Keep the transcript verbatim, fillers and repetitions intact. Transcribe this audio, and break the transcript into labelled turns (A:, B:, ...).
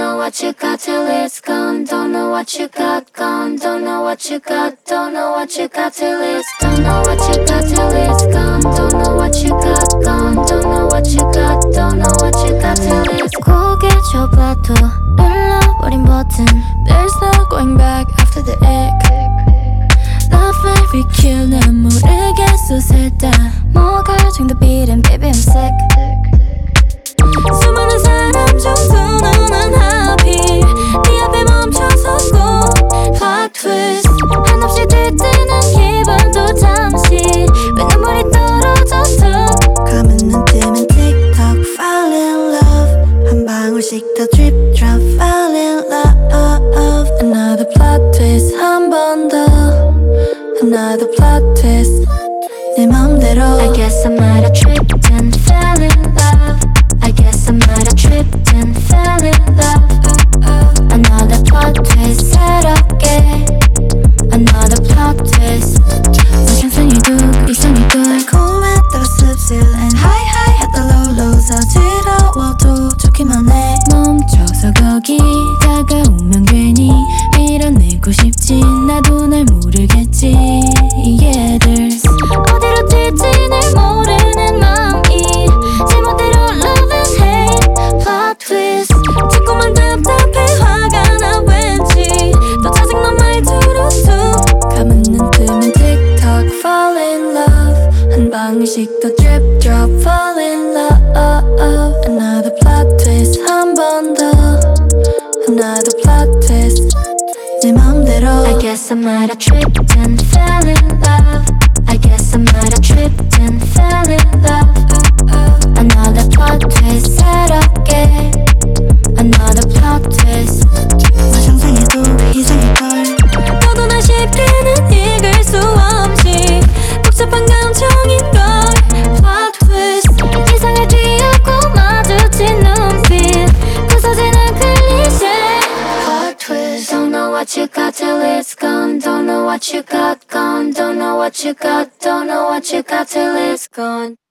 A: know what you got till it's gone. Don't know what you got, gone. Don't know what you got, don't know what you got till it's gone. Don't know what you got till it's gone. Don't know what you got, gone. Don't know what you got, don't know what you got till it's gone. 고개 접어도 눌러버린 버튼.
B: There's no going back after the egg.
A: Love every kill 난 모르겠어 살다
B: 뭐가 정도 beating baby I'm sick.
A: 수많은 사람 정도는 난 happy 네 앞에 멈춰섰고 Plot twist 한없이 들뜨는 기분도 잠시 왜 눈물이 떨어져도
B: 가면 눈 뜨면 TikTok fall in love 한 방울씩 더 drip drop fall in love.
A: Another plot twist 한 번 더 Another plot twist 내 맘대로 I guess I might have tripped and fell in love I guess I might have tripped and fell in love Another plot twist 새롭게 Another plot twist 뭐 상상해도 그 이상일걸
B: 달콤했다가 씁쓸한 high high 했다 low low 서지러워도 좋기만 해.
A: 멈춰서 거기 다가오면 괜히 밀어내고 싶지 나도 날 모르겠지 이 얘들 어디로 튈지 날 모르는 마음이 제멋대로 love and hate plot twist 자꾸만 답답해 화가 나 왠지 또 짜증난 말투로도
B: 가면 눈 뜨면 TikTok fall in love 한 방울씩 더 drip drop fall in love.
A: Another plot twist 한 번 더 Another plot twist
B: 내 맘대로
A: I guess I might have tripped and fell in love I guess I might have tripped and fell in love Another plot twist 새롭게 Another plot twist
B: 뭐 상상해도 이상일걸.
A: 너도 날 쉽게는 읽을 수 없이 복잡한 감정인걸 Plot twist 이상을 뒤엎고 마주친 눈빛 부서지는 클리셰 Plot twist Don't know what you got till it's gone Don't know what you got, gone Don't know what you got, don't know what you got till it's gone